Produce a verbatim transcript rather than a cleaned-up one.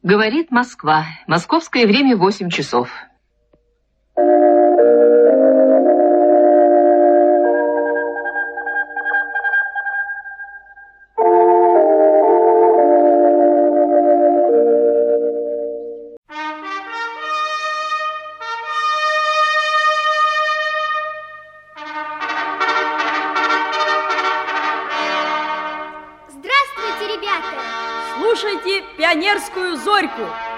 Говорит Москва. Московское время восемь часов. Здравствуйте, ребята! Слушайте пионерскую зорьку.